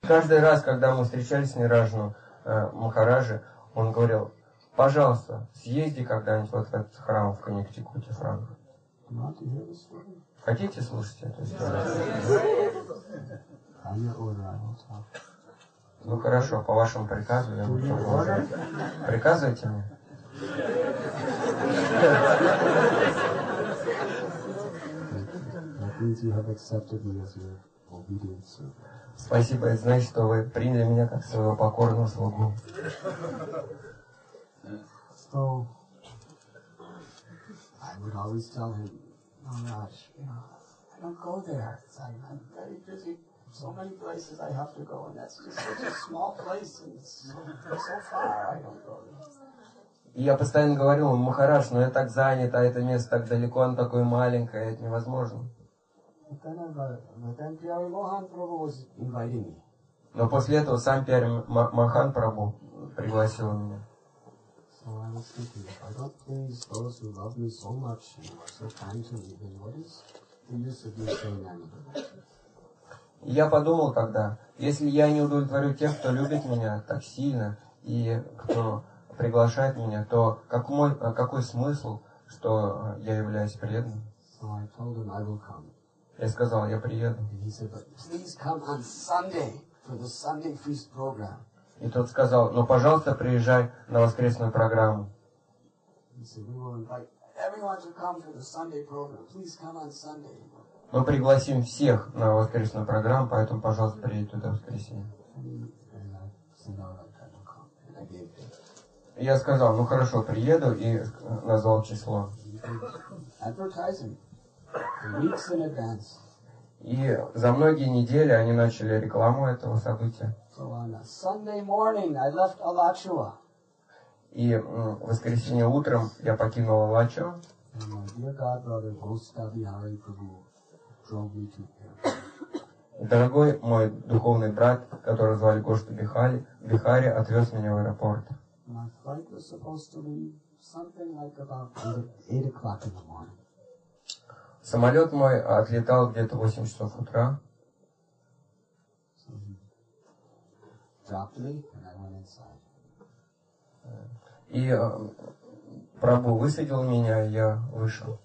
каждый раз, когда мы встречались с Ниражну Махараджи, он говорил: пожалуйста, съезди когда-нибудь вот в этот храм в Коннектикуте, Франкфурт. Хотите слушать эту историю? Ну хорошо, по вашему приказу я буду продолжать. Приказывайте мне? Спасибо, это значит, что вы приняли меня как своего покорного слугу. So, I would always tell him, Maharaj, I don't go there. I'm very busy. So many places I have to go, and that's just such a small place, and it's so far. I don't go there. И я постоянно говорю ему: Махарадж, но я так занят, а это место так далеко, оно такое маленькое, это невозможно. Но после этого сам Пьяри Махан Прабху пригласил меня. И я подумал тогда, если я не удовлетворю тех, кто любит меня так сильно и кто приглашает меня, то какой смысл, что я являюсь преданным? Я сказал: я приеду. И тот сказал: ну, пожалуйста, приезжай на воскресную программу. Мы пригласим всех на воскресную программу, поэтому, пожалуйста, приедь туда в воскресенье. И я сказал: ну хорошо, приеду, и назвал число. И за многие недели они начали рекламу этого события. И в воскресенье утром я покинул Алачу. Дорогой мой духовный брат, которого звали Гошта Бихари, отвез меня в аэропорт. Самолет мой отлетал где-то в 8 часов утра. И Прабху высадил меня, и я вышел.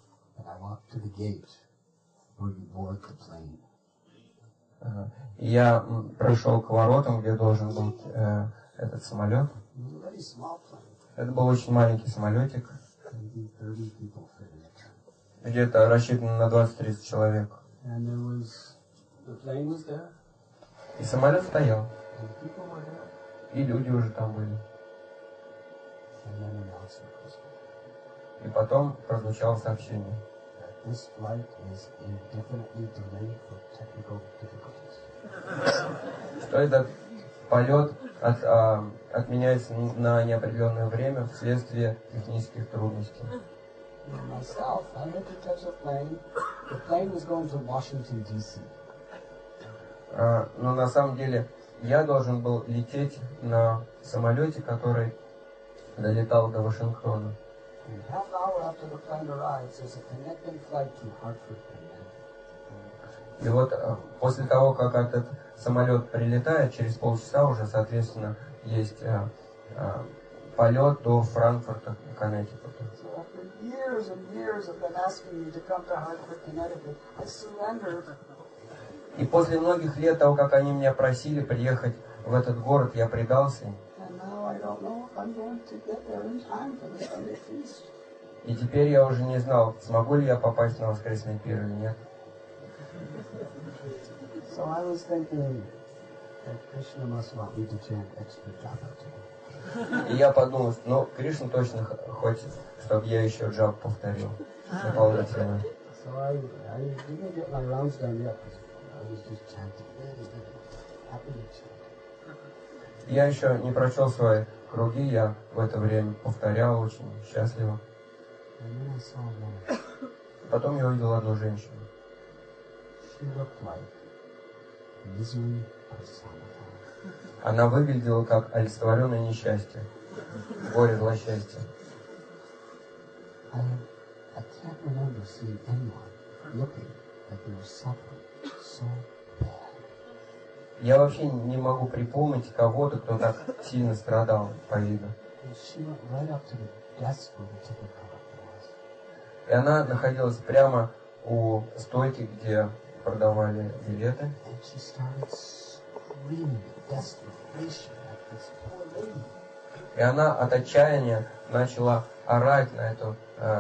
И я прошел к воротам, где должен быть этот самолет. Это был очень маленький самолетик. Где-то рассчитан на 20-30 человек. И самолет стоял. И люди уже там были. И потом прозвучало сообщение. Что этот полет отменяется на неопределенное время вследствие технических трудностей. Но на самом деле я должен был лететь на самолете, который долетал до Вашингтона. И вот после того, как этот самолет прилетает, через полчаса уже, соответственно, есть полет до Франкфурта, Коннектикута. И после многих лет того, как они меня просили приехать в этот город, я предался им. И теперь я уже не знал, смогу ли я попасть на воскресный пир или нет. И я подумал, ну, Кришна точно хочет, чтобы я еще джап повторил дополнительно. Я еще не прочел свои круги, я в это время повторял очень счастливо. Потом я увидел одну женщину. Она выглядела как олицетворенное несчастье, горе, злосчастье. Я вообще не могу припомнить кого-то, кто так сильно страдал по виду. And she went right up to the desk where the ticket collector was. И она находилась прямо у стойки, где продавали билеты. And she started screaming in desperation at this poor lady. И она от отчаяния начала орать на эту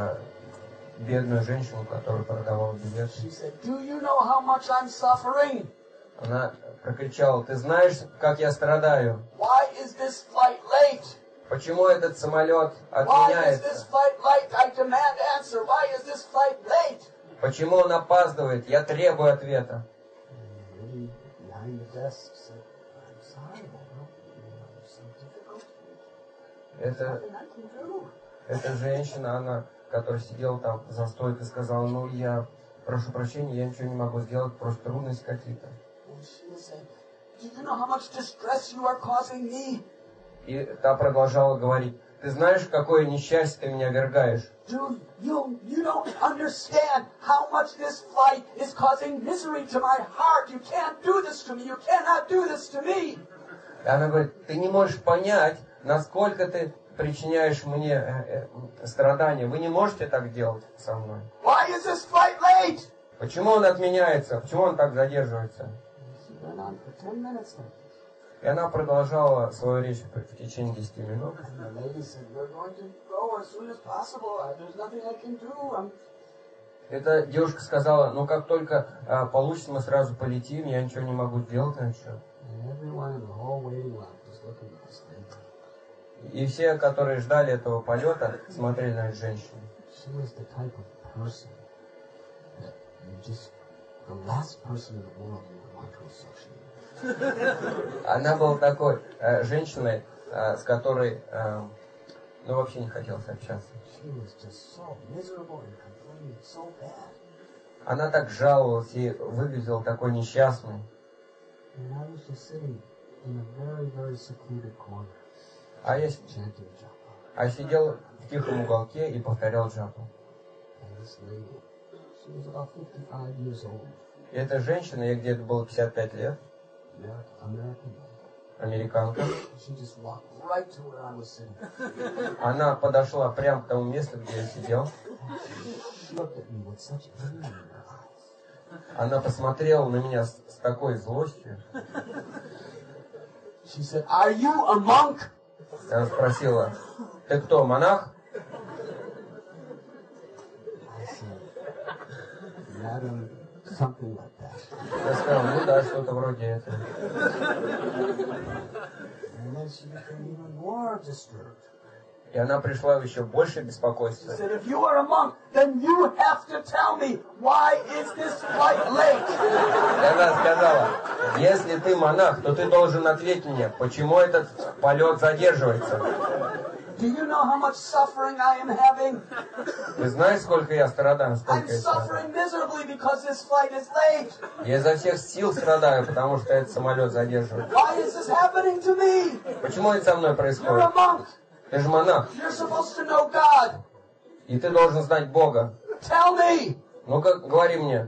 бедную женщину, которая продавала билеты. She said, "Do you know how much I'm suffering? Она прокричала: ты знаешь, как я страдаю? Why is this flight late? Почему этот самолет Why is this отменяется? flight late? I demand answer. Why is this flight late?" Почему он опаздывает? Я требую ответа. And the lady behind the desk said, "I'm sorry, I don't know some difficulty. There's Это, nothing I can do." эта женщина, она, которая сидела там за стойкой, сказала: ну, я прошу прощения, я ничего не могу сделать, просто трудности какие-то. And she was saying, "Do you know how much distress you are causing me? И та продолжала говорить: ты знаешь, какое несчастье ты меня вергаешь? Do you don't understand how much this flight is causing misery to my heart. You can't do this to me. You cannot do this to me." И она говорит: ты не можешь понять, насколько ты причиняешь мне страдания. Вы не можете так делать со мной. Why is this flight late? Почему он отменяется? Почему он так задерживается? She went on for 10 minutes like this. И она продолжала свою речь в течение 10 минут. And the lady said, "We're going to go as soon as possible. There's nothing I can do." Эта девушка сказала: ну как только получится, мы сразу полетим, я ничего не могу сделать на счет. And everyone in the whole waiting line was looking at this lady. И все, которые ждали этого полета, смотрели на эту женщину. She was the type of person that you just, the last person in the world you would want to associate. Она была такой женщиной, с которой ну вообще не хотелось общаться. She was just so miserable and complaining so bad. Она так жаловалась и выглядела такой несчастной. And I was just sitting in a very, very secluded corner, А я chanting japa. сидел в тихом уголке и повторял джапу. And this lady, she was about 55 years old, И эта женщина, ей где-то было 55 лет, American lady. американка, She just walked right to where I was sitting. она подошла прямо к тому месту, где я сидел. She looked at me with such pain in her eyes. Она посмотрела на меня с такой злостью. She said, "Are you a monk?" Она спросила: ты кто, монах? I said, "Madam, something like that." Я сказал: ну да, что-то вроде этого. And then she became even more disturbed. И она пришла в еще большее She беспокойство. said, "If you are a monk, then you have to tell me, why is this flight late?" И она сказала: если ты монах, то ты должен ответить мне, почему этот полет задерживается. Do you know how much suffering I am having? Ты знаешь, сколько я страдаю, I'm сколько я страдаю? suffering miserably because this flight is late. Я изо всех сил страдаю, потому что этот самолет задерживает. Why is this happening to me? Почему это со мной You're a происходит? monk. Ты же монах, You're supposed to know God. и ты должен знать Бога. Tell me. Ну-ка, говори мне.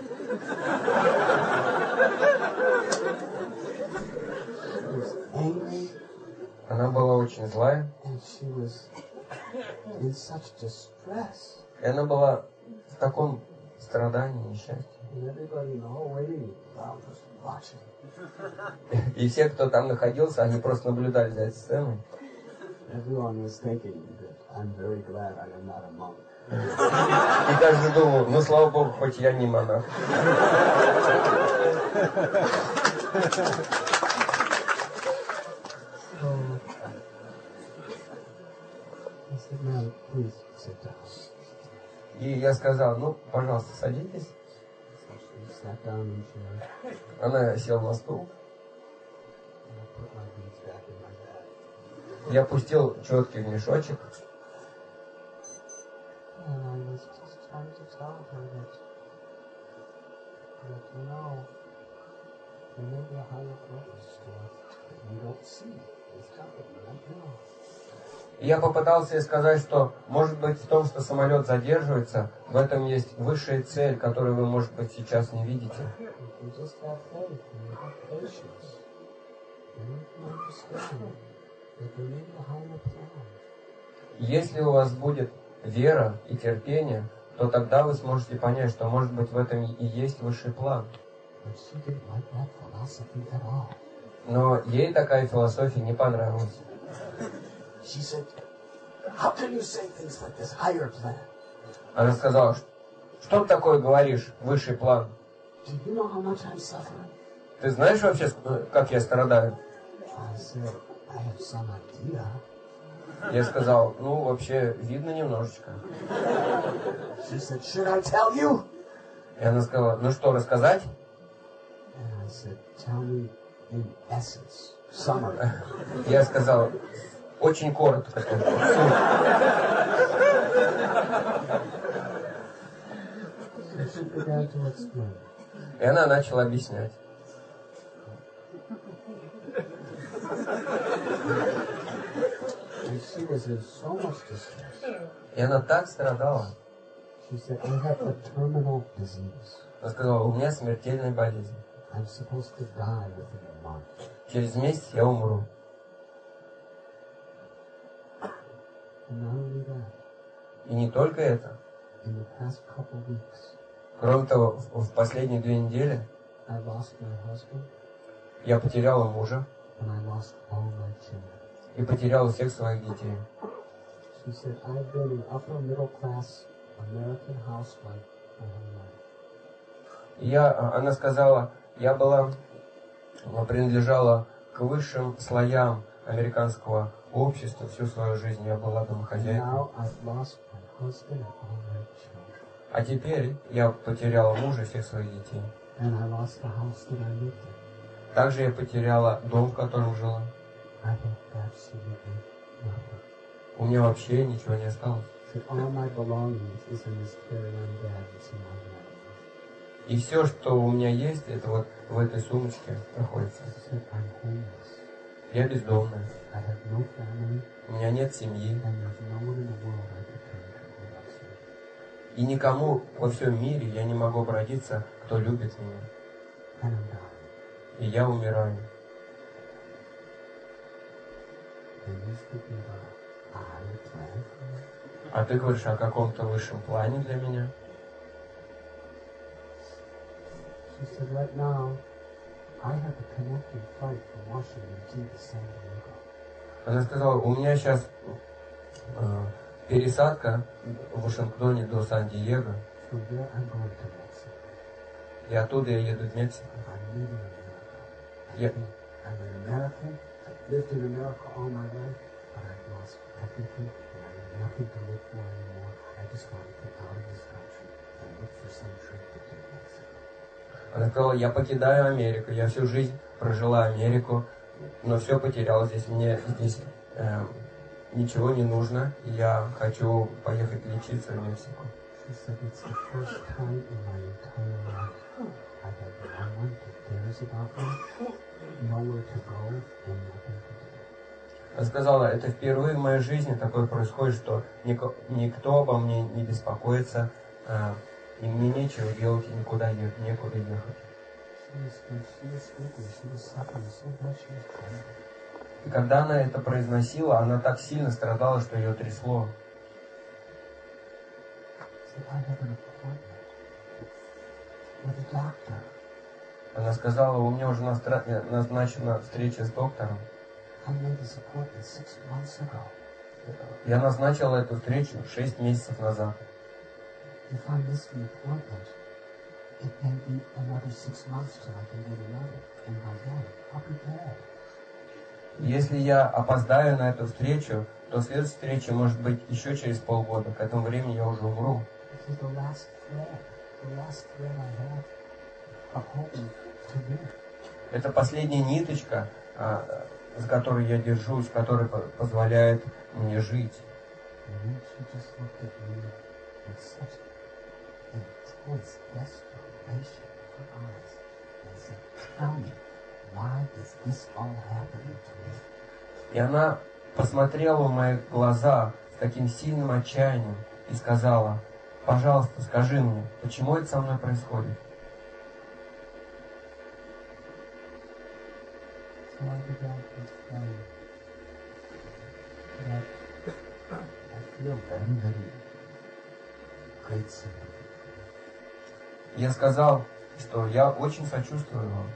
She was angry Она была очень злая, and she was in such distress. и она была в таком страдании, несчастье. And everybody in the whole waiting room was watching. И все, кто там находился, они просто наблюдали за этой сценой. Everyone was thinking that I'm very glad I am not a monk. И каждый думал: ну слава Богу, хоть я не монах. I said, "Ma'am, please sit down." И я сказал: ну, пожалуйста, садитесь. So she sat down in the chair, Она села на стул. and I put my beads back in my bag. Я пустил четки в мешочек. And I was just trying to tell her that you know, there may be a higher purpose to us that you don't see. It's happening right now. И я попытался ей сказать, что, может быть, в том, что самолет задерживается, в этом есть высшая цель, которую вы, может быть, сейчас не видите. Если у вас будет вера и терпение, то тогда вы сможете понять, что, может быть, в этом и есть высший план. Но ей такая философия не понравилась. Она сказала, что ты такое говоришь, высший план? Ты знаешь вообще, как я страдаю? Я сказал, ну, вообще, видно немножечко. И она сказала, ну что, рассказать? Я сказал, очень коротко. И она начала объяснять. И она так страдала. Она сказала, у меня смертельная болезнь. Через месяц я умру. И не только это. Кроме того, в последние 2 недели я потеряла мужа и потеряла всех своих детей. Она сказала, я принадлежала к высшим слоям американского общества всю свою жизнь. Я была домохозяйкой. А теперь я потеряла мужа и всех своих детей. Также я потеряла дом, в котором жила. У меня вообще ничего не осталось. И все, что у меня есть, это вот в этой сумочке находится. Я бездомная. У меня нет семьи. И никому во всем мире я не могу обратиться, кто любит меня. И я умираю. А ты говоришь о каком-то высшем плане для меня? Она сказала, у меня сейчас пересадка в Вашингтоне до Сан-Диего. И оттуда я еду в Мексику. Она сказала, я покидаю Америку, я всю жизнь прожила Америку, но все потеряла здесь. Мне здесь ничего не нужно, и я хочу поехать лечиться в Мексику. Она сказала, это впервые в моей жизни такое происходит, что никто обо мне не беспокоится, и мне нечего делать, и некуда ехать. И когда она это произносила, она так сильно страдала, что ее трясло. Она сказала, у меня уже назначена встреча с доктором. Я назначила эту встречу 6 месяцев назад. Если я опоздаю на эту встречу, то следующая встреча может быть еще через полгода. К этому времени я уже умру. Это последняя ниточка, с которой я держусь, которая позволяет мне жить. И она посмотрела в мои глаза с таким сильным отчаянием и сказала: «Пожалуйста, скажи мне, почему это со мной происходит?» So I began to explain that I feel very, very great sympathy. Я сказал, что я очень сочувствую вам.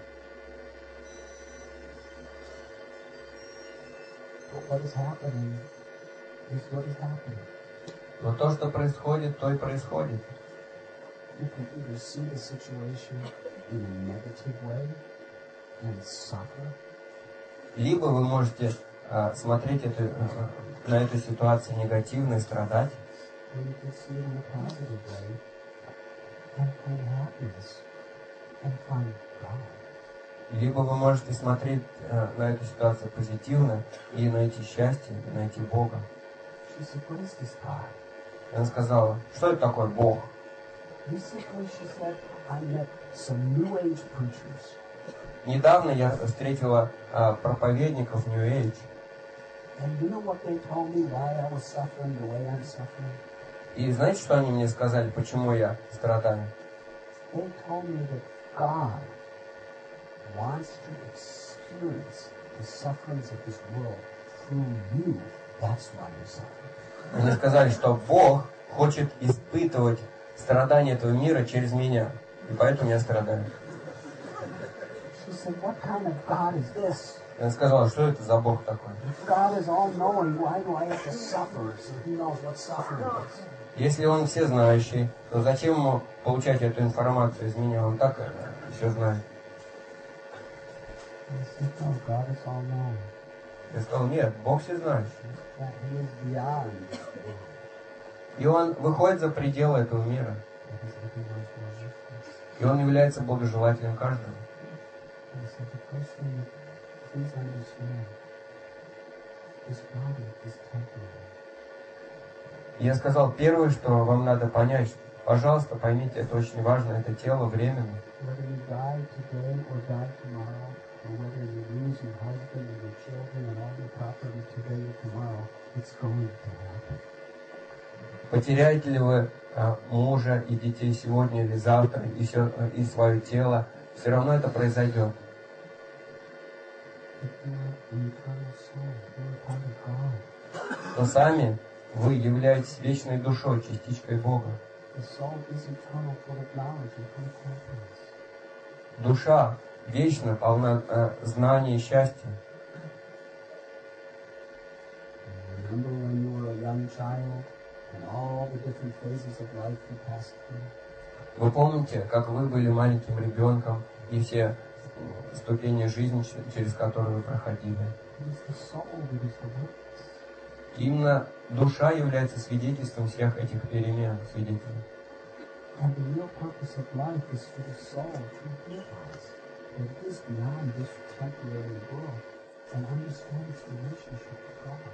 But what is happening is what is happening. Но то, что происходит, то и происходит. You can either see the situation in a negative way and suffer, Либо вы можете смотреть на эту ситуацию негативно и страдать, or you can see it in a positive way and find happiness and find God. либо вы можете смотреть на эту ситуацию позитивно и найти счастье, и найти Бога. She said, what is this God? И она сказала: что это такое Бог? Recently, she said, I met some New Age preachers. Недавно я встретила проповедников New Age. And you know what they told me why I was suffering the way I'm suffering? И знаете, что они мне сказали, почему я страдаю? They told me that God wants to experience the sufferings of this world through you. That's why you're suffering. Они сказали, что Бог хочет испытывать страдания этого мира через меня, и поэтому я страдаю. She said, what kind of God is this? И она сказала: что это за Бог такой? If God is all-knowing, why do I have to suffer? So He knows what suffering is. Если Он всезнающий, то зачем ему получать эту информацию из меня? Он так все знает. I said, no, God is all-knowing. Я сказал: нет, Бог всезнающий. That He is beyond. И Он выходит за пределы этого мира. That is everyone's righteousness. И Он является благожелателем каждого. I said, the first thing is, please understand, this body is temporary. И я сказал: первое, что вам надо понять, пожалуйста, поймите, это очень важно, это тело временно. Whether you die today or die tomorrow, or whether you lose your husband and your children and all your property today or tomorrow, it's going to happen. Потеряете ли вы мужа и детей сегодня или завтра, и свое тело, все равно это произойдет. But you are an eternal soul. You are part of God. Но сами вы являетесь вечной душой, частичкой Бога. The soul is eternal, full of knowledge and full of happiness. Душа вечно полна знаний и счастья. Remember when you were a young child and all the different phases of life you passed through? Вы помните, как вы были маленьким ребенком и все ступени жизни, через которые вы проходили? It is the soul that is the witness. Именно душа является свидетельством всех этих перемен, свидетелем. And the real purpose of life is for the soul to realize that it is beyond this temporary world and understand its relationship with God.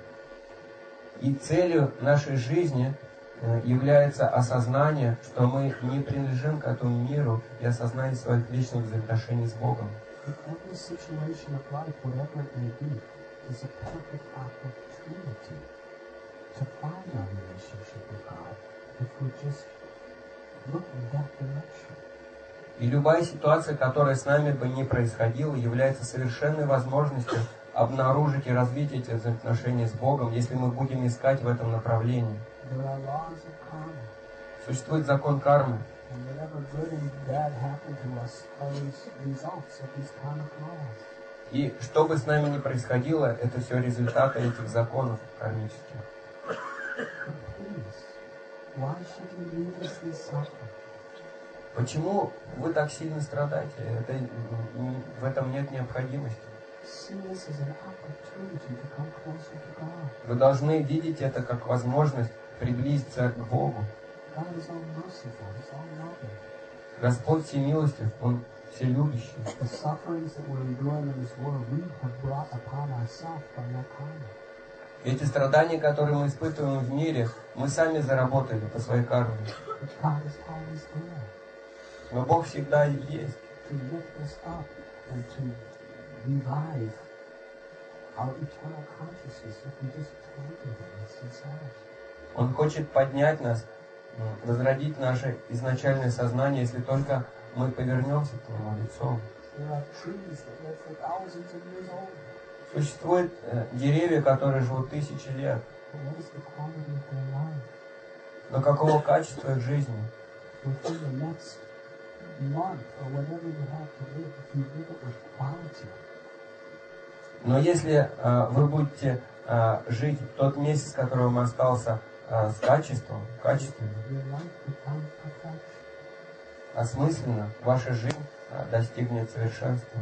И целью нашей жизни является осознание, что мы не принадлежим к этому миру, и осознание своих личных взаимоотношений с Богом. But every situation of life, whatever it may be, is a perfect opportunity to find our relationship with God if we just look in that direction. И любая ситуация, которая с нами бы не происходила, является совершенной возможностью обнаружить и развить эти взаимоотношения с Богом, если мы будем искать в этом направлении. There are laws of karma, Существует закон кармы, and whatever good and bad happen to us are results of these karmic laws. и что бы с нами ни происходило, это все результаты этих законов кармических. Please, why should we needlessly suffer? Почему вы так сильно страдаете? В этом нет необходимости. See this as an opportunity to come closer to God. Вы должны видеть это как возможность приблизиться к Богу. God is all merciful, He's all loving. Господь всемилостив, Он вселюбящий. The sufferings that we're enduring in this world, we have brought upon ourselves by our karma. Эти страдания, которые мы испытываем в мире, мы сами заработали по своей карме. But God is always there Но Бог всегда есть, to lift us up and to revive our eternal consciousness if we just turn to Him in sincerity. Он хочет поднять нас, возродить наше изначальное сознание, если только мы повернемся к Нему лицом. There are trees that live for thousands of years old. Sуществуют деревья, которые живут тысячи лет. But what is the quality of their life? Но какого качества их жизни? Within the next month or whatever you have to live, if you live it with quality. Но если вы будете жить в тот месяц, который вам остался, с качеством, качественно, Your life becomes perfection. осмысленно, ваша жизнь достигнет совершенства.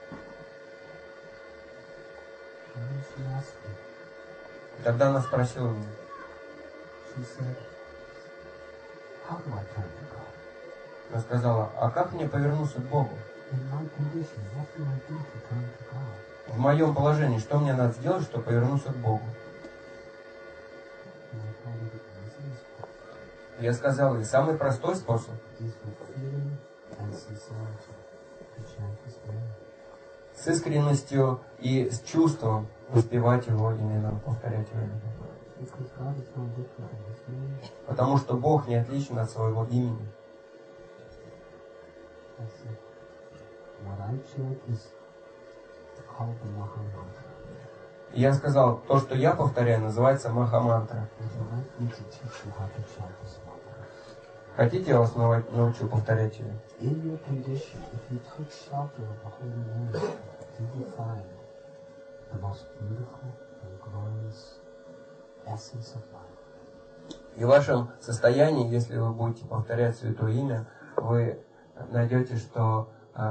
And then she asked me, Тогда она спросила меня, she said, how do I turn to God? она сказала, а как мне повернуться к Богу? In my condition, what do I do to turn to God? В моем положении, что мне надо сделать, чтобы повернуться к Богу? And I told her the easiest way Я сказал, и самый простой способ is with feeling and sincerity to chant His name. с искренностью и с чувством воспевать Его имена, повторять Его имена. Because God is no different than His name. Потому что Бог не отличен от своего имени. I said, what I chant is called the Maha Mantra. И я сказал, то, что я повторяю, называется Маха-мантра. Would you like me to teach you how to chant this mantra? Хотите, я вас научу повторять ее? In your condition, if you take shelter of the holy name, you will find the most beautiful and glorious essence of life. И в вашем состоянии, если вы будете повторять Святое Имя, вы найдете, что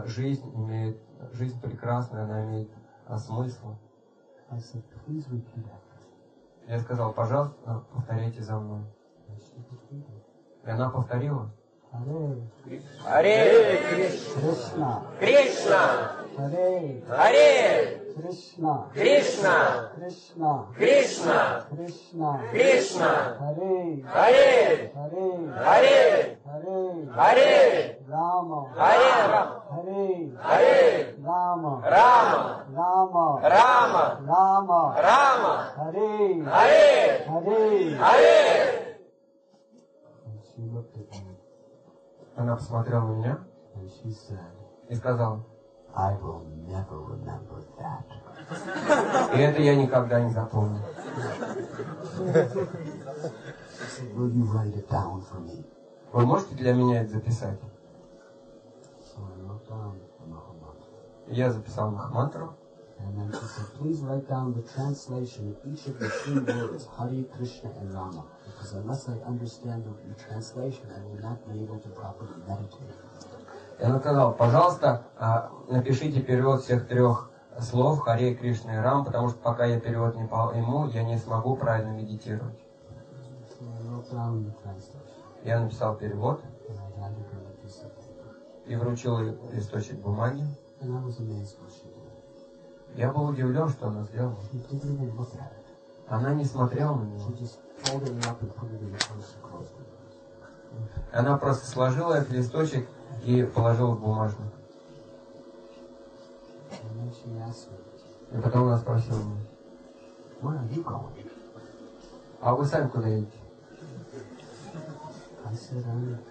жизнь прекрасная, она имеет смысл. I said, please repeat after me. Я сказал, пожалуйста, повторяйте за мной. And she repeated. И она повторила. Hare Харе Krishna, Кришна, Hare Харе Krishna, Кришна, Krishna, Кришна, Krishna, Кришна, Hare, Харе Hare, Харе Hare, Харе Rama, Харе Рама, Hare, Харе Rama, Рама, Rama, Рама, Rama, Рама, Hare, Харе Hare. Харе. And she looked at me Она посмотрела на меня and she said, и сказала, I will never remember that. и это я никогда не запомню. She said, will you write it down for me? Вы можете для меня это записать? So I wrote down the Maha Mantra. Я записал Махамантру. And then she said, please write down the translation of each of the three words, Hare, Krishna, and Rama. Because unless I understand the translation, I will not be able to properly meditate. И она сказала, пожалуйста, напишите перевод всех трех слов Харе, Кришна и Рам, потому что пока я перевод не пойму, я не смогу правильно медитировать. So I wrote down the translation. Я написал перевод And I handed her a piece of paper. и вручил ей листочек бумаги. And I was amazed what she did. Я был удивлен, что она сделала. She didn't even look at it. Она не смотрела на She него. just folded it up and put it in the purse and closed it. Она просто сложила этот листочек и положила в бумажник. And then she asked me, И потом она спросила меня, where are you going? а вы сами куда едете? I said,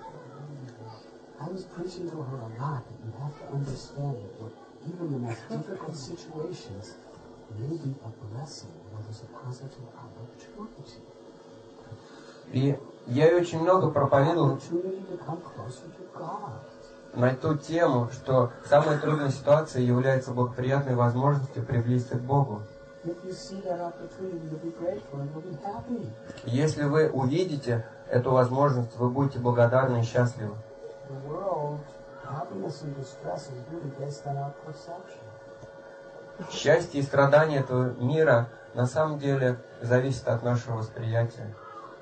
I was preaching to her a lot that you have to understand that what, even the most difficult situations may be a blessing where there's a positive opportunity. И я ей очень много проповедовал Opportunity to come closer to God. на ту тему, что самая трудная ситуация является благоприятной возможностью приблизиться к Богу. If you see that opportunity, you'll be grateful and you'll be happy. Если вы увидите эту возможность, вы будете благодарны и счастливы. The world, happiness and distress is really based on our perception. Счастье и страдания этого мира на самом деле зависят от нашего восприятия.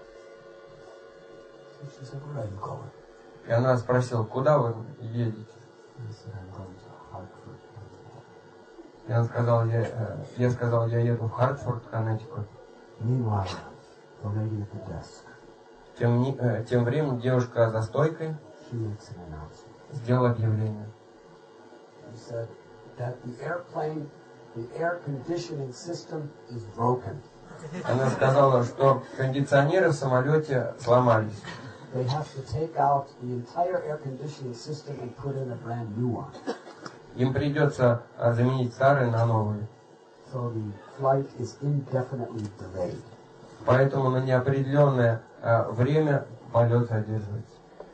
So she said, where are you going? И она спросила, куда вы едете? I said, I'm going to Hartford. И она сказала, я сказал, я еду в Хартфорд, Коннектикут. Meanwhile, the lady at the desk, Тем временем девушка за стойкой she makes an announcement. сделала объявление. She said that the airplane The air conditioning system is broken. Она сказала, что кондиционеры в самолете сломались. They have to take out the entire air conditioning system and put in a brand new one. Им придется заменить старые на новые. So the flight is indefinitely delayed. Поэтому на неопределенное время полет задерживается.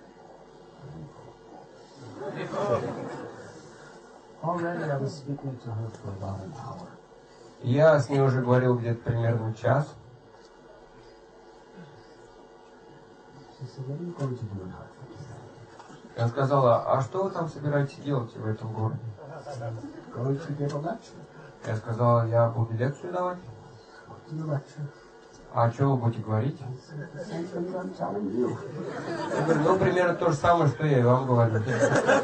Already I was speaking to her for about an hour. Я с ней уже говорил где-то примерно час. She said, "What are you going to do in Hartford?" Она сказала, а что вы там собираетесь делать в этом городе? Going to give a lecture. Я сказал, я буду лекцию давать. What do you lecture? А что вы будете говорить? I said, the same thing I'm telling you. Я говорю, ну, примерно то же самое, что я и вам говорю. It's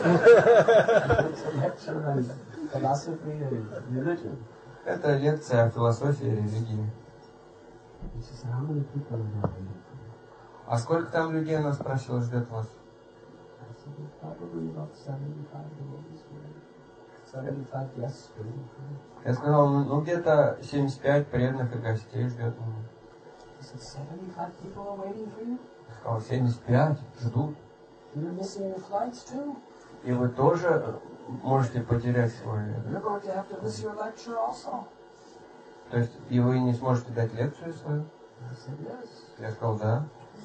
a lecture on philosophy and religion. Это лекция о философии и религии. And she said, how many people are there waiting for you? А сколько там людей, она спросила, ждет вас? I said, there's probably about 75 devotees waiting. 75 guests waiting for you. Я сказал, ну где-то 75 преданных и гостей ждет меня. He said, 75 people are waiting for you? Я сказал, 75 ждут. You're missing your flights too? И вы тоже можете потерять свой... You're going to have to miss your lecture also? То есть, и вы не сможете дать лекцию свою? I said, yes. Я сказал, да.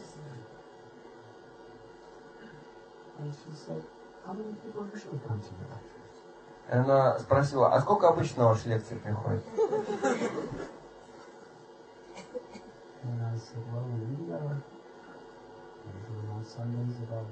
And she said, how many people usually come to your lectures? И она спросила, а сколько обычно на ваши лекции приходит? And I said, well, in India, usually on Sundays about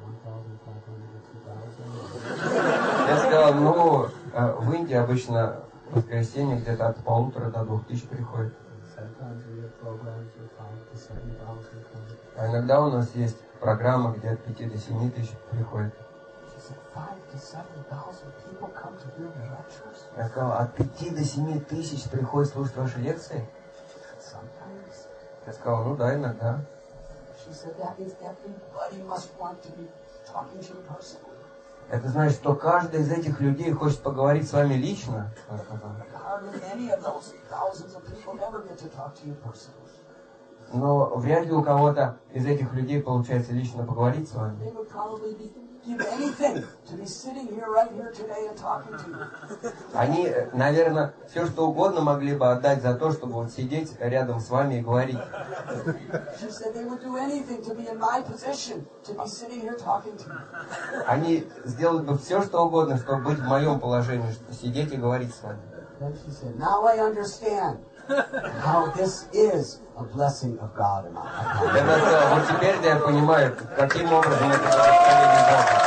1,500 to 2,000. Я сказал, ну, в Индии обычно в воскресенье где-то от 1500 до 2000 приходит. Sometimes we have programs with 5,000 to 7,000 come. А иногда у нас есть программа, где от 5 до 7 тысяч приходит. She said, 5,000 to 7,000 people come to hear your lectures? Я сказал, от 5 до 7 тысяч приходит слушать ваши лекции? Sometimes. Я сказал, ну да, иногда. She said, that means everybody must want to be talking to you personally. Это значит, что каждый из этих людей хочет поговорить с вами лично? Я сказал. Hardly any of those thousands of people ever get to talk to you personally. Но вряд ли у кого-то из этих людей получается лично поговорить с вами. They would probably give anything to be sitting here right here today and talking to you. Они, наверное, все что угодно могли бы отдать за то, чтобы вот сидеть рядом с вами и говорить. She said they would do anything to be in my position, to be sitting here talking to you. Они сделали бы все что угодно, чтобы быть в моем положении, чтобы сидеть и говорить с вами. Then she said, now I understand how this is a blessing of God in my life. Я сказал, вот теперь я понимаю, каким образом это благословение Бога.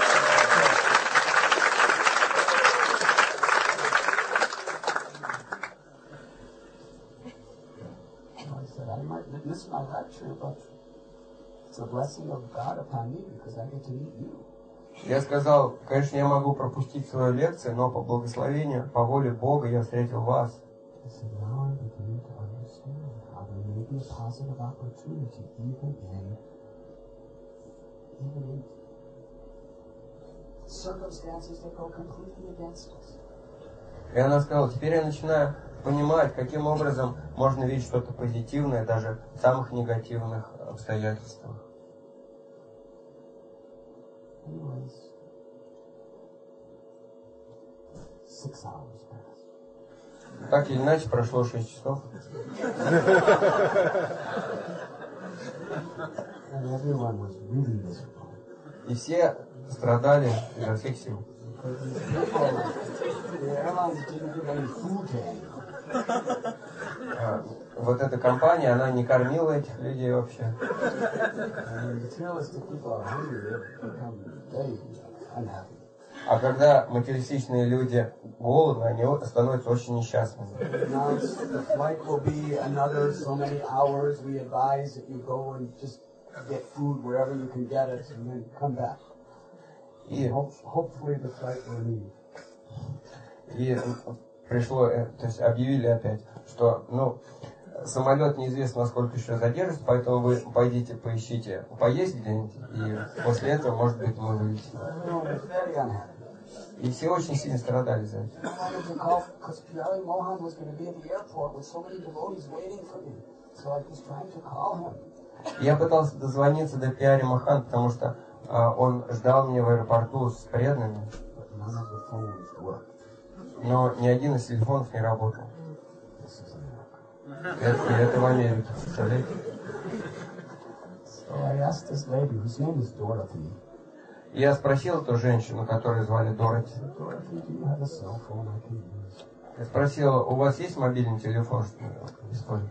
I said, I might miss my lecture, but it's a blessing of God upon me because I get to meet you. Я сказал, конечно, я могу пропустить свою лекцию, но по благословению, по воле Бога я встретил вас. I said, now I'm beginning to understand how there may be a positive opportunity even in circumstances that go completely against us. И она сказала, теперь я начинаю понимать, каким образом можно видеть что-то позитивное даже в самых негативных обстоятельствах. Anyways, 6 hours passed. Так или иначе, прошло 6 часов. And everyone was really miserable. И все страдали изо всех сил. Because these people, the airlines didn't give any food to anyone. Вот эта компания, она не кормила этих людей вообще. And materialistic people are hungry, they become very unhappy. А когда материалистичные люди голодны, они становятся очень несчастными. Now the flight will be another so many hours. We advise that you go and just get food wherever you can get it and then come back. И Hopefully the flight will leave. И пришло, то есть объявили опять, что, ну, самолет неизвестно, насколько еще задержится, поэтому вы пойдите поищите поесть где-нибудь, и после этого, может быть, мы вылетим. Everyone was very unhappy. И все очень сильно страдали за это. I wanted to call because Pyari Mohan was going to be at the airport with so many devotees waiting for me. So I was trying to call him. Я пытался дозвониться до Пиари Махан, потому что он ждал меня в аэропорту с преданными. None of the phones worked. Но ни один из телефонов не работал. This is America. Это в Америке, представляете? So I asked this lady, whose name is Dorothy. Я спросил эту женщину, которую звали Дороти. Dorothy, do you have a cell phone I can use? Я спросил, у вас есть мобильный телефон, что использовать?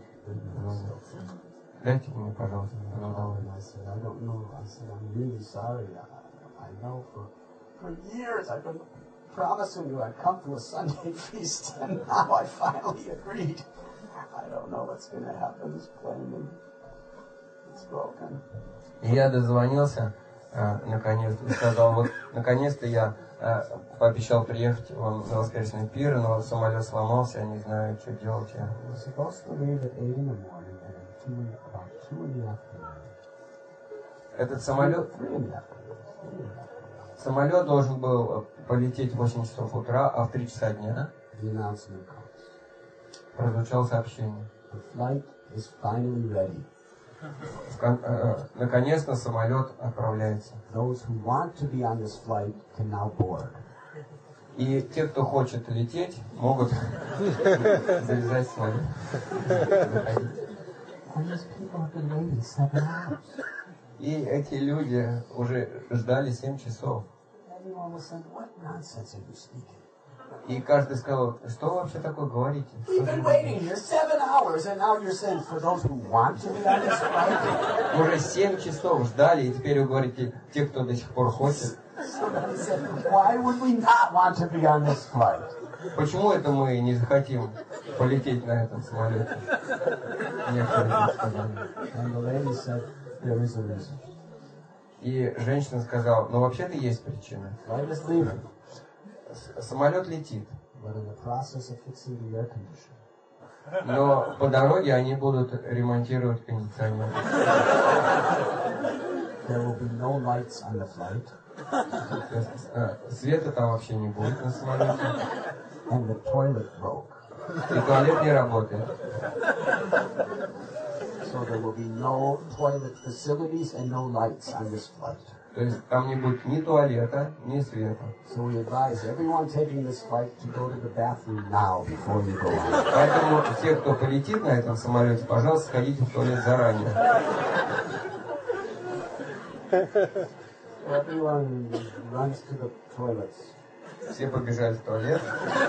Дайте мне, пожалуйста. And I said, I don't know. I said, I'm really sorry. I know for years I've been promising you I'd come to a Sunday feast, and now I finally agreed. I don't know what's going to happen. This plane, it's broken. И я дозвонился, наконец-то, и сказал, вот, наконец-то я пообещал приехать вам на воскресный пир, но самолет сломался, я не знаю, что делать. I was supposed to leave at 8 in the morning, and about 2 in the afternoon. Этот самолет... 3 in the afternoon. Самолет должен был полететь в 8 часов утра, а в 3 часа дня The announcement comes. прозвучало сообщение. The flight is finally ready. Наконец-то самолет отправляется. Those who want to be on this flight can now board. И те, кто хочет лететь, могут залезать в самолет. And these people have been waiting 7 hours. И эти люди уже ждали 7 часов. Everyone was saying, what nonsense are you speaking? И каждый сказал, что вы вообще такое говорите? We've been waiting here 7 hours, and now you're saying for those who want to be on this flight? Уже 7 часов ждали, и теперь вы говорите, те, кто до сих пор хочет. Somebody said, why would we not want to be on this flight? Почему это мы не захотим полететь на этом самолете? Некоторые сказали. And the lady said, there is a reason. И женщина сказала, ну вообще-то есть причина. Flight is leaving, Самолет летит, but in the process of fixing the air conditioner, но по дороге они будут ремонтировать кондиционер. there will be no lights on the flight, Света там вообще не будет на самолете. and the toilet broke. И туалет не работает. So there will be no toilet facilities and no lights on this flight. То есть там не будет ни туалета, ни света. So we advise everyone taking this flight to go to the bathroom now before you go on. Поэтому все, кто полетит на этом самолете, пожалуйста, сходите в туалет заранее. So everyone runs to the toilets. Все побежали в туалет,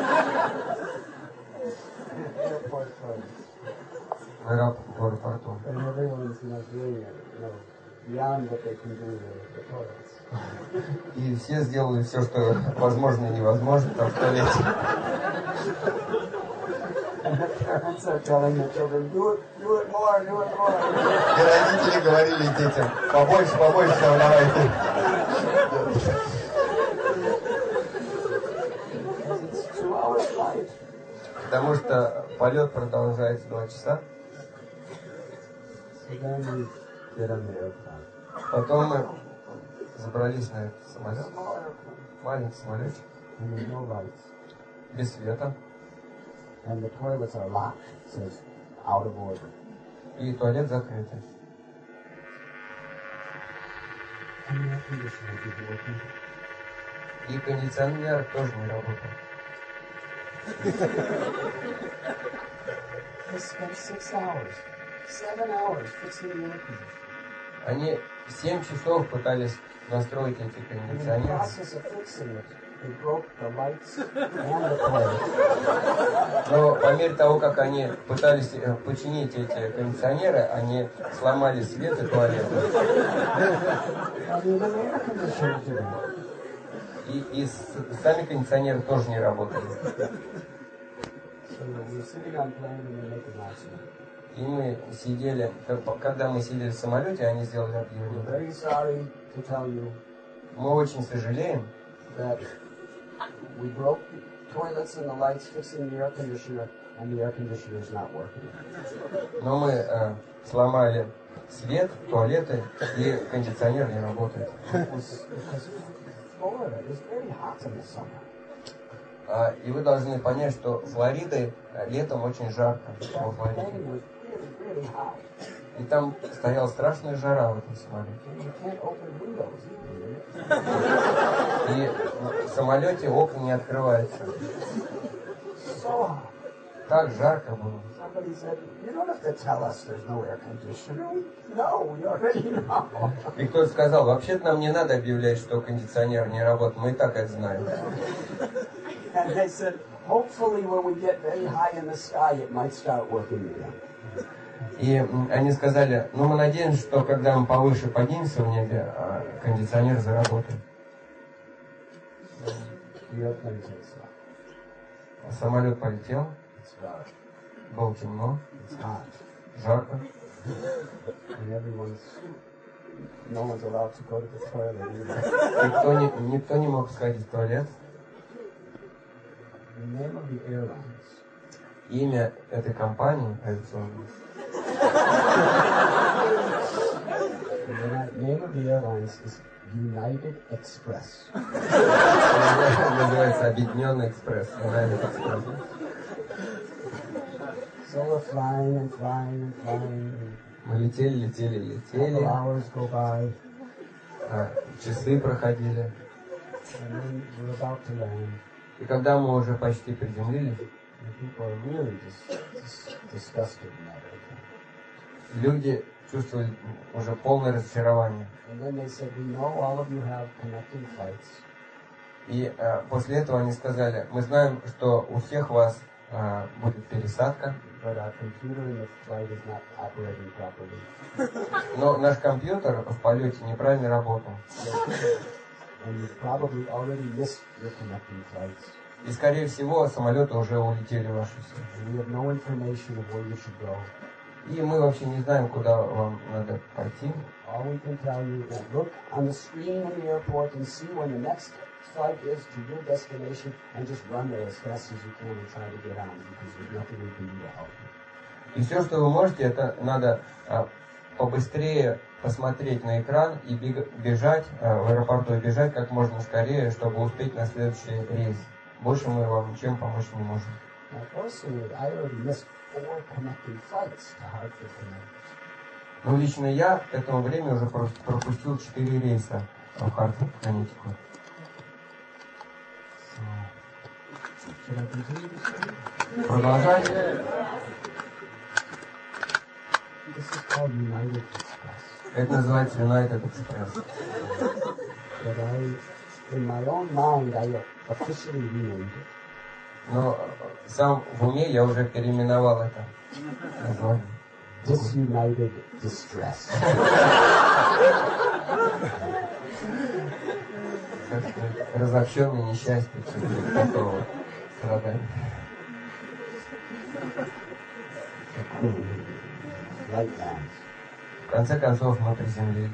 Airport toilets. в аэропорту. And everyone's doing it, beyond what they can do with the toilets. И все сделали все, что возможно и невозможно там в туалете. And the parents are telling the children, do it more, do it more. И родители говорили детям, побольше, побольше там давайте. It's 2-hour flight. Потому что полет продолжается 2 часа. So then we get on the airplane. Потом мы забрались на этот самолет. Small airplane. Маленький самолетик, And there's no lights. без света. And the toilets are locked. It says out of order. И туалет закрытый. And the air conditioner is working. И кондиционер тоже не работал. They spent 6 hours, 7 hours fixing the air conditioner. Они 7 часов пытались настроить эти In the кондиционеры. process of fixing it, they broke the lights and the toilet. Но по мере того, как они пытались починить эти кондиционеры, они сломали свет и туалет. And even the air conditioner didn't work. И сами кондиционеры тоже не работали. So we were sitting on plane and they make an announcement. И мы сидели, когда мы сидели в самолете, они сделали We're объявление. very sorry to tell you Мы очень сожалеем, that we broke the toilets and the lights fixing the air conditioner, and the air conditioner is not working. но мы сломали свет, туалеты, и кондиционер не работает. It was because 4 Florida is very hot in the summer. И вы должны понять, что Флорида летом очень жарко. Во Флориде. Plane was really hot. И там стояла страшная жара в этом самолете. And you can't open windows either. И в самолете окна не открываются. So hot. Так жарко было. Somebody said, you don't have to tell us there's no air conditioning. No, we already know. И кто-то сказал, вообще-то нам не надо объявлять, что кондиционер не работает, мы и так это знаем. And they said, hopefully when we get very high in the sky, it might start working again. И они сказали, ну мы надеемся, что когда мы повыше поднимемся в небе, кондиционер заработает. The airplane takes off. Самолет полетел, It's dark. было темно, It's hot. жарко. And no one's allowed to go to the toilet either. Никто не мог сходить в туалет. The name of the airlines Имя этой компании авиационной. The name of the airlines is United Express. Называется Объединенный экспресс. United Express. So we're flying and flying and flying. Мы летели. Couple hours go by, Часы проходили. and then we're about to land. И когда мы уже почти приземлились, And people are really just disgusted in that airplane. люди чувствовали уже полное разочарование. And then they said, we know all of you have connecting flights. И после этого они сказали, мы знаем, что у всех вас будет пересадка, But our computer in the flight is not operating properly. но наш компьютер в полете неправильно работал. And you probably already missed your connecting flights. И, скорее всего, самолеты уже улетели ваши все. And we have no information of where you should go. И мы вообще не знаем, куда вам надо пойти. All we can tell you is look on the screen in the airport and see when the next flight is to your destination and just run there as fast as you can and try to get on because there's nothing we can do to help you. И все, что вы можете, это надо побыстрее посмотреть на экран и бежать в аэропорту, и бежать как можно скорее, чтобы успеть на следующий рейс. Больше мы вам ничем помочь не можем. Now, personally, I already missed 4 connecting flights to Hartford, Connecticut. Ну, лично я к этому времени уже пропустил 4 рейса в Хартфорд, Коннектикут. So, should I continue this story? Продолжать. This is called United Express. Это называется United Express. But in my own mind, I officially renamed it. Но сам в уме я уже переименовал это название. Disunited Distress. Как сказать, разобщенное несчастье, что-то такого страдания. Light lands. В конце концов мы приземлились.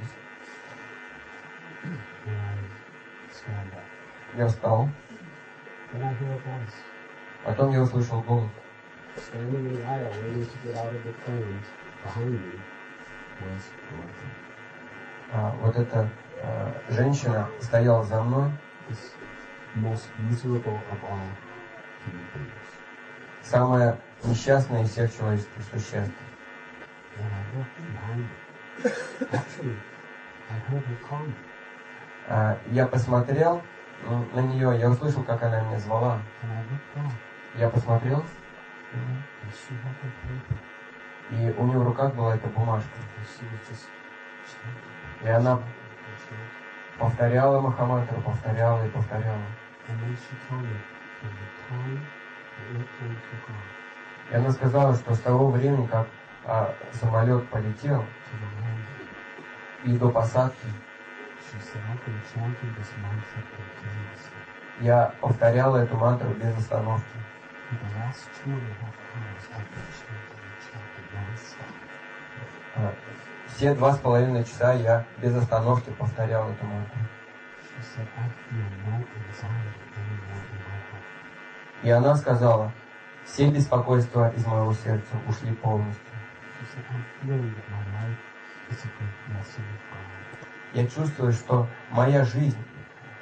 And I stand up. Я встал. Then I hear a voice. Потом я услышал голос. Standing in the aisle, waiting to get out of the plane, behind me was Dorothy. Вот эта женщина стояла за мной. This most miserable of all human beings. Самая несчастная из всех человеческих существ. And I looked behind me. Actually, I heard her call me. Я посмотрел на нее, я услышал, как она меня звала. And I looked back, Я посмотрел, and she had the paper. и у нее в руках была эта бумажка. And she was just chanting И она and chanting. повторяла Махамантру, повторяла и повторяла. And then she told me, from the time the airplane took off И она сказала, что с того времени, как самолет полетел, to the landing, и до посадки, she said, I've been chanting this mantra continuously. я повторяла эту мантру без остановки. For the last 2.5 hours, I've been chanting non-stop. Все 2,5 часа я без остановки повторял эту мантру. She said, I feel no anxiety anymore in my heart. И она сказала, все беспокойства из моего сердца ушли полностью. She said, I'm feeling that my life is a great blessing of God. Я чувствую, что моя жизнь –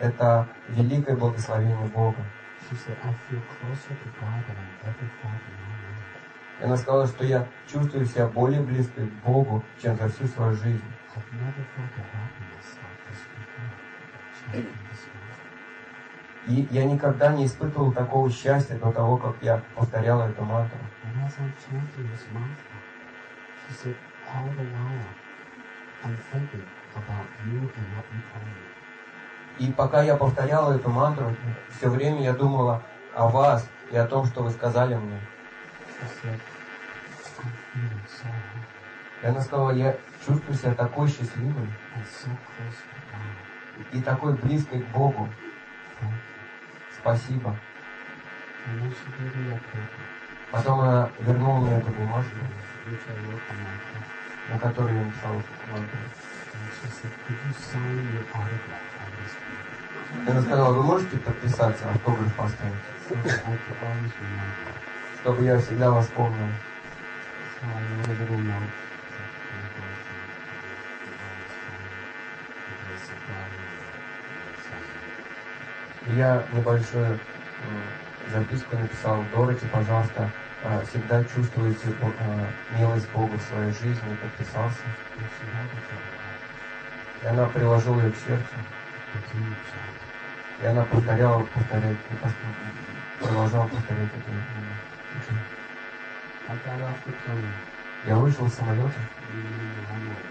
это великое благословение Бога. She said, I feel closer to God than I ever felt in my life. И она сказала, что я чувствую себя более близкой к Богу, чем за всю свою жизнь. I've never felt a happiness like this before. Chanting this mantra. И я никогда не испытывал такого счастья до того, как я повторял эту мантру. And as I'm chanting this mantra, she said, all the while, I'm thinking about you and what you told me. И пока я повторял эту мантру, все время я думала о вас и о том, что вы сказали мне. She said, I'm feeling so happy И она сказала, я чувствую себя такой счастливой and so close to God. и такой близкой к Богу. Thank you. Спасибо. And then she gave me a paper, Потом она вернула мне эту бумажку, which I wrote the mantra. на которой я написал эту мантру. And she said, could you sign your autograph on this paper? И она сказала, вы можете подписаться, автограф поставить, So that I could always remember. чтобы я всегда вас помнил. So I wrote a little note that my boyfriend would always tell me the grace of God and the И я небольшую записку написал, Дороти, пожалуйста, всегда чувствуете милость Бога в своей жизни, и подписался. And she held it to her heart, И она приложила ее к сердцу. continued chanting. И она повторяла, и продолжала повторять это. I got off the plane, Я вышел с самолета, leaving the runway.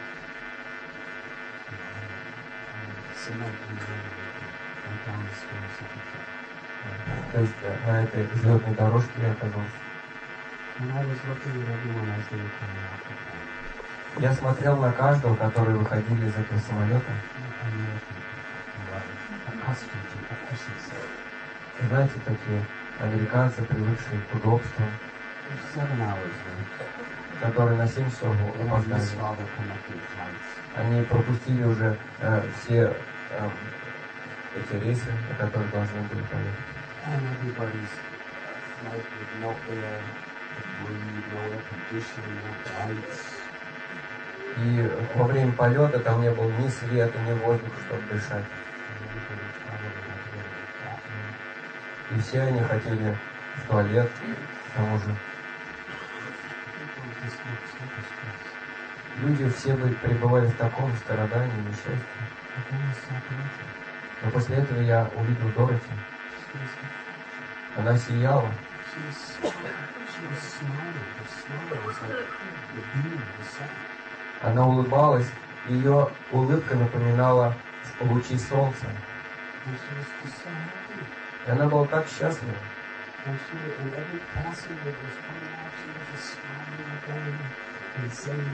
Someone went down the stairs of the plane. то есть на этой взлетной дорожке я оказался. And I was looking at everyone as they were coming off the plane. Я смотрел на каждого, которые выходили из этого самолета. American people who are accustomed to efficiency. Знаете, такие американцы, привыкшие к удобству, They're 7 hours late. которые на 7 часов They don't miss опоздали. all the connecting flights. Они пропустили уже все эти рейсы, на которые должны были поехать. And everybody's flight with no air to breathe, no air conditioning, no lights. И во время полета там не было ни света, ни воздуха, чтобы дышать. And everybody probably had to go to the bathroom. И все они хотели в туалет, к тому же. People just look so distressed. Люди все пребывали в таком страдании, несчастье. But then I saw Dorothy. Но после этого я увидел Дороти. She was Она сияла. She was smiling. Her smile was like the beam of the sun. Она улыбалась. Ее улыбка напоминала лучи солнца. And she was just so happy. И она была так счастлива. And every passenger that was coming out, she was just smiling at them and saying,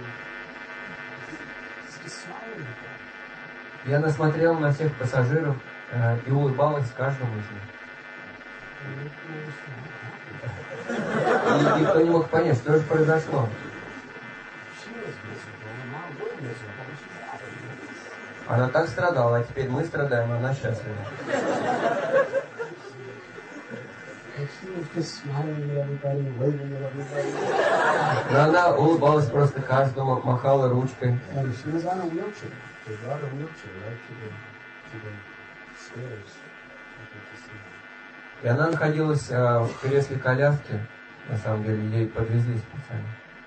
just smiling at them. И она смотрела на всех пассажиров и улыбалась каждому из них. And they were so happy. И никто не мог понять, что же произошло. She was miserable, and now we're miserable, and she's happy. Она так страдала, а теперь мы страдаем, а она счастлива. And she was just smiling at everybody and waving at everybody. Но она улыбалась просто каждому, махала ручкой. And she was on a wheelchair. They brought a wheelchair right to the stairs. I think to see her. И она находилась в кресле коляски. На самом деле, ей подвезли специально.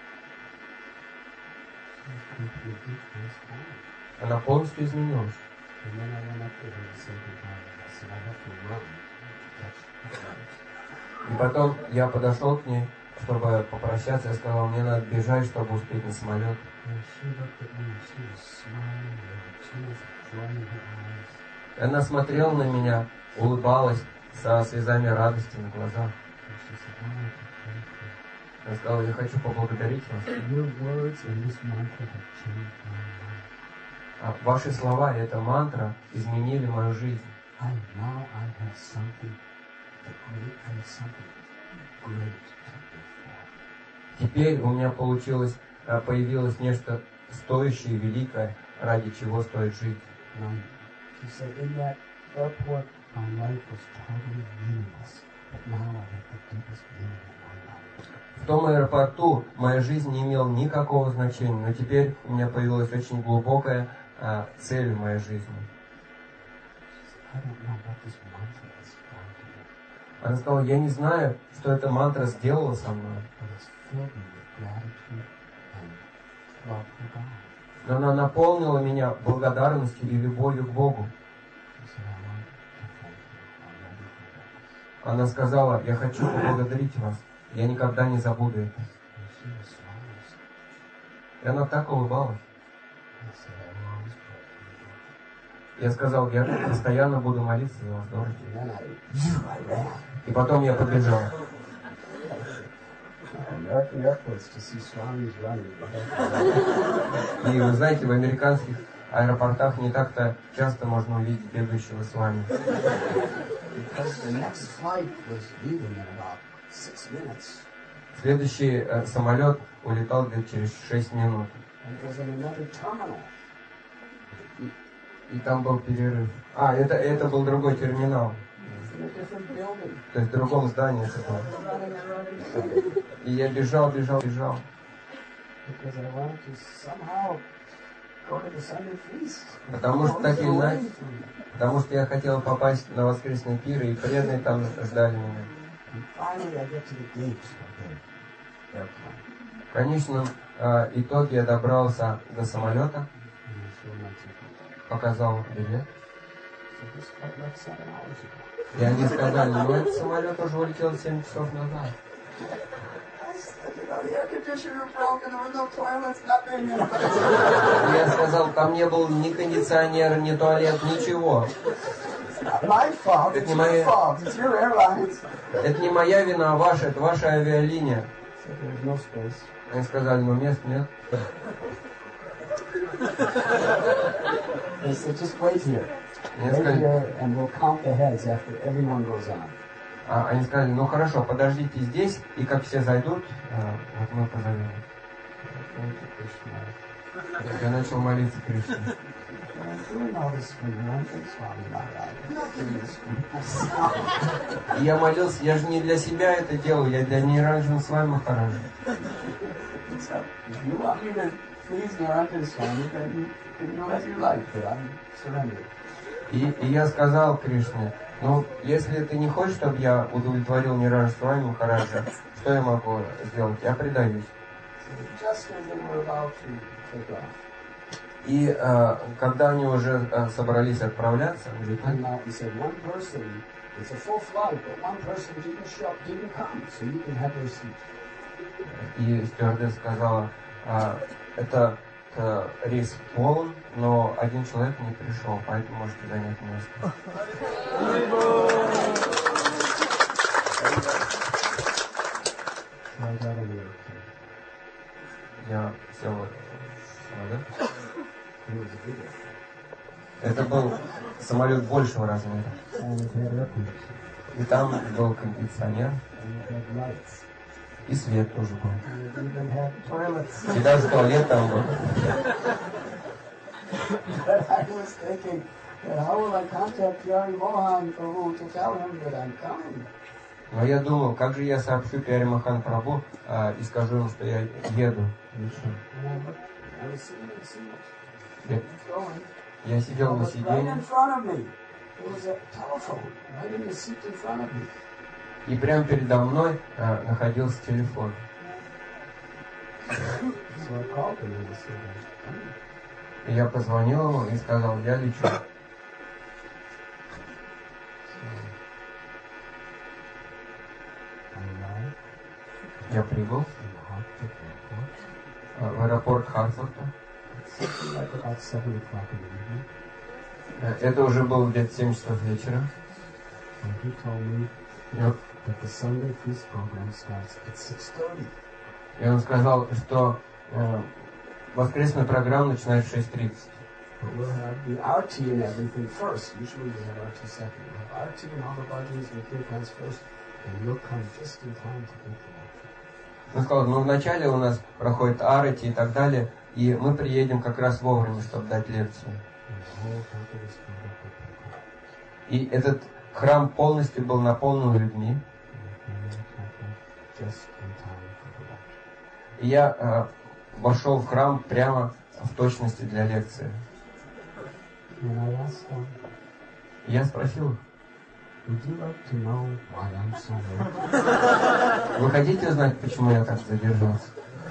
She was completely transformed. Она полностью изменилась. And then I went up to her to say goodbye. I said, I have to run to catch the flight. И потом я подошел к ней, чтобы попрощаться. Я сказал, мне надо бежать, чтобы успеть на самолет. And she looked at me and she was smiling and her tears flowing in her eyes. И она смотрела на меня, улыбалась со слезами радости на глазах. And she said, I want to pray for you. Она сказала, я хочу поблагодарить вас. Your words in this mantra have changed my life. Ваши слова и эта мантра изменили мою жизнь. Now I have something great to live for. Теперь у меня появилось нечто стоящее, великое, ради чего стоит жить. She said, in that airport, my life was totally meaningless, but now I have the deepest meaning in my life. В том аэропорту моя жизнь не имела никакого значения, но теперь у меня появилась очень глубокая цель в моей жизни. don't know what this mantra is going to do. Она сказала, я не знаю, что эта мантра сделала со мной. But it's filled me with gratitude and love for God. Но она наполнила меня благодарностью и любовью к Богу. She said, I want to thank you. I'm ready for that. Она сказала, я хочу поблагодарить вас. Я никогда не забуду это. And she was smiling. И она так улыбалась. I said, I will always pray for you. Я сказал, я постоянно буду молиться за вас, Дороти. And then I ran. И потом я побежал. American airports to see Swami's running. И вы знаете, в американских аэропортах не так-то часто можно увидеть бегающего с вами. Because the next flight was leaving in about 6 minutes. Следующий самолет улетал где-то через 6 минут. And it was in another terminal. И там был перерыв. Это был другой терминал. It was in a different building. То есть в другом здании это было. Running. И я бежал. Because I wanted to somehow go to the Sunday feast. Потому что так или иначе, потому что я хотел попасть на воскресный пир, и преданные там ждали меня. And finally I get to the gates of the airplane. В конечном итоге я добрался до самолета, And I showed my ticket. показал билет. So this flight left 7 hours ago. И они сказали, ну этот самолет уже улетел 7 часов назад. I said, the air conditioner broke and there were no toilets, nothing. И я сказал, там не было ни кондиционера, ни туалет, ничего. It's not my fault, it's Это не your моя- fault, it's your airlines. Это не моя вина, а ваша, это ваша авиалиния. So there's no space. Они сказали, ну мест нет. They said, just wait here. Они Wait сказали, here and we'll count the heads after everyone goes on. они сказали, ну хорошо, подождите здесь, и как все зайдут, вот мы позовем. Thank you, Krishna. Я начал молиться Кришне. I'm doing all this for you. I'm thinking, Swami Maharaj. I'm not doing this for myself. И я молился, я же не для себя это делаю, я для Ниранджана Свами Махараджа. So, if you want me to please Niranjan Swami, then you can do as you like, but I'm surrendered. И я сказал Кришне, ну, если ты не хочешь, чтобы я удовлетворил Ниранджана Свами Махараджа, что я могу сделать? Я предаюсь. So just as they were about to take off, И когда они уже собрались отправляться, they came out and said, one person, it's a full flight, but one person didn't come, so you can have your seat. и стюардесса сказала, это рейс полон, но один человек не пришел, поэтому можете занять место. So I got on the airplane. Я сел в самолет. It was a big airplane. Это был самолет большего размера. And it had air conditioning. И там был кондиционер, And it had lights. и свет тоже был. And it even had toilets. И даже туалет там был. But I was thinking, how will I contact Pyari Mohan Prabhu to tell him that I'm coming? Но я думал, как же я сообщу Пьяри Махан Прабху и скажу ему, что я еду. And I was sitting in the seat. Я, Going. я сидел на Right сиденье, in front of me. There was a telephone right in the seat in front of me. и прямо передо мной находился телефон. So I called him and I said, I'm coming. И я позвонил ему и сказал, я лечу. So I arrived Я прибыл in the Hartford airport. в аэропорт Хартфорда. Something like about 7 o'clock in the evening. Это уже было где-то 7 часов вечера. And he told me И он- that the Sunday feast program starts at 6:30. И он сказал, что воскресная программа начинается в 6:30. But we'll have the RT and everything first. Usually we have RT second. We'll have RT and all the bhajans and kirtans first. And you'll come just in time to get the lecture. Он сказал, ну вначале у нас проходит арати и так далее, и мы приедем как раз вовремя, чтобы дать лекцию. And the whole temple is filled up with people. И этот храм полностью был наполнен людьми. And we came to the temple just in time for the lecture. И я вошел в храм прямо в точности для лекции. And I asked them, Я спросил их, would you like to know why I'm so late? вы хотите узнать, почему я так задержался?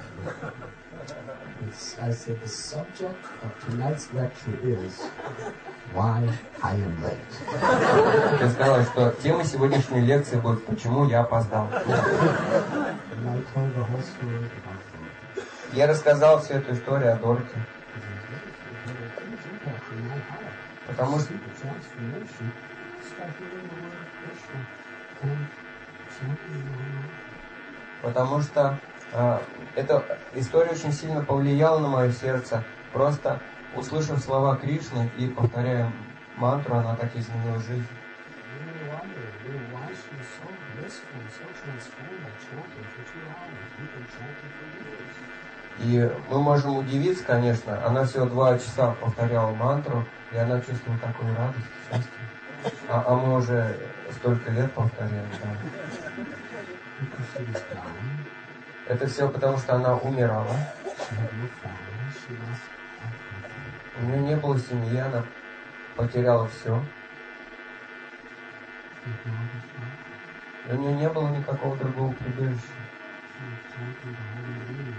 I said the subject of tonight's lecture is why I am late. Я сказал, что тема сегодняшней лекции будет «Почему я опоздал?». And I told the whole story about Dorothy. Я рассказал всю эту историю о Дороти, It had a huge impact on my heart. потому что, See the transformation, start hearing the word of Krishna and chanting in my mind. потому что эта история очень сильно повлияла на мое сердце. Просто услышав слова Кришны и повторяя мантру, она так изменила жизнь. You may wonder, why she was so blissful and so transformed by chanting for 2 hours. We've been chanting for years. И мы можем удивиться, конечно, она всего 2 часа повторяла мантру, и она чувствовала такую радость, счастье. А мы уже столько лет повторяем. Да. Because she was dying, Это все потому, что она умирала. she had no family, she lost everything. У нее не было семьи, она потеряла все. She had no other shelter. И у нее не было никакого другого прибежища. She was chanting the holy name.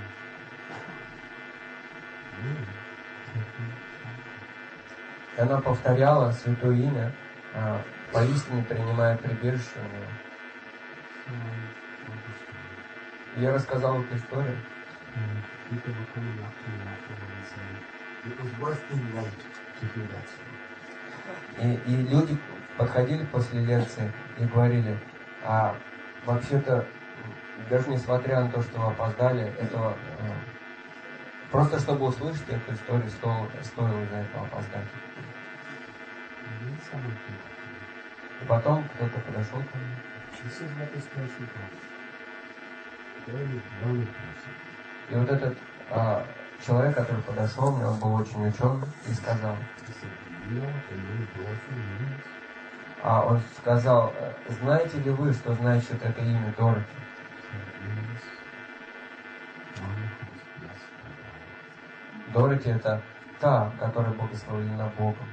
Really taking shelter. И она повторяла святое имя, поистине принимая прибежище у него. So I told the story. И я рассказал эту историю. And people were coming up to me afterward and saying, it was worth being late to hear that story. И люди подходили после лекции и говорили, вообще-то, даже несмотря на то, что вы опоздали, этого просто чтобы услышать эту историю, стоило из-за этого опоздать. And then someone came up to me. И потом кто-то подошел ко мне. This is what this person told me. Very learned person. И вот этот человек, который подошел мне, он был очень ученый, и сказал, He said, do you know what the name Dorothy means? он сказал, знаете ли вы, что значит это имя Дороти? So it means one who is blessed by God. Дороти это та, которая благословлена Богом.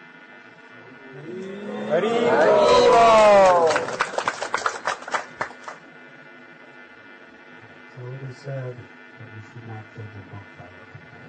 So it is said that we should not judge a book by its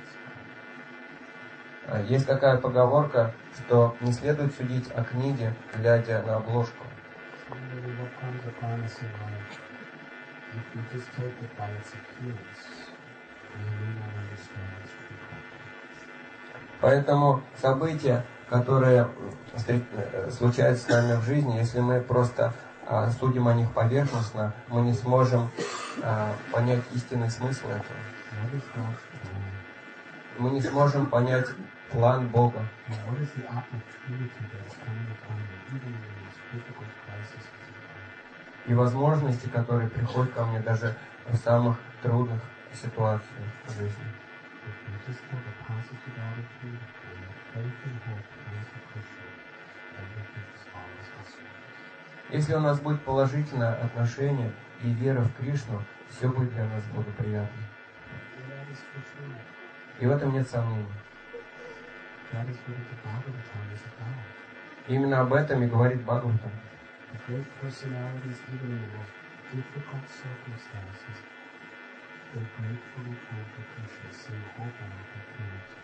cover. Есть такая поговорка, что не следует судить о книге, глядя на обложку. Similarly, what comes upon us in life, if we just take it by its appearance, we may not understand its true content. Поэтому события, которые случаются с нами в жизни, если мы просто судим о них поверхностно, мы не сможем понять истинный смысл этого. What is God's plan? Мы не сможем понять план Бога. And what is the opportunity that is coming upon me, even in the most difficult crises of life? И возможности, которые приходят ко мне даже в самых трудных ситуациях в жизни. If we just have a positive attitude and a faith and hope towards the Krishna, everything is always possible. Если у нас будет положительное отношение и вера в Кришну, все будет для нас благоприятно. And that is for sure. И в этом нет сомнений. That is what the Bhagavatam is about. Именно об этом и говорит Бхагаватам. The great personalities, even in the most difficult circumstances, they gratefully turn to Krishna, seeing hope and opportunity.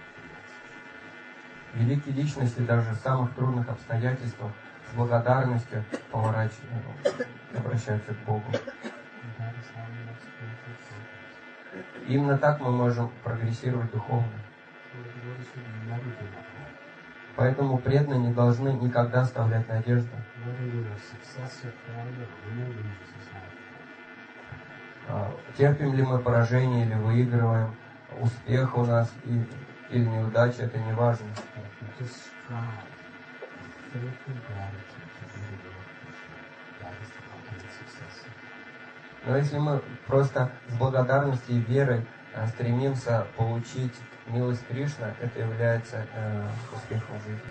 Великие личности даже в самых трудных обстоятельствах с благодарностью обращаются к Богу. And that is how we must spiritual progress. Именно так мы можем прогрессировать духовно. So the devotees should never give up hope. Поэтому преданные не должны никогда оставлять надежду. Whether we are success or failure, win or lose is not important. Терпим ли мы поражение или выигрываем, успех у нас или неудача, это не важно. But if we just strive with faith and gratitude to be the Lord Krishna, that is the ultimate success. Но если мы просто с благодарностью и верой стремимся получить милость Кришны, это является успехом в жизни.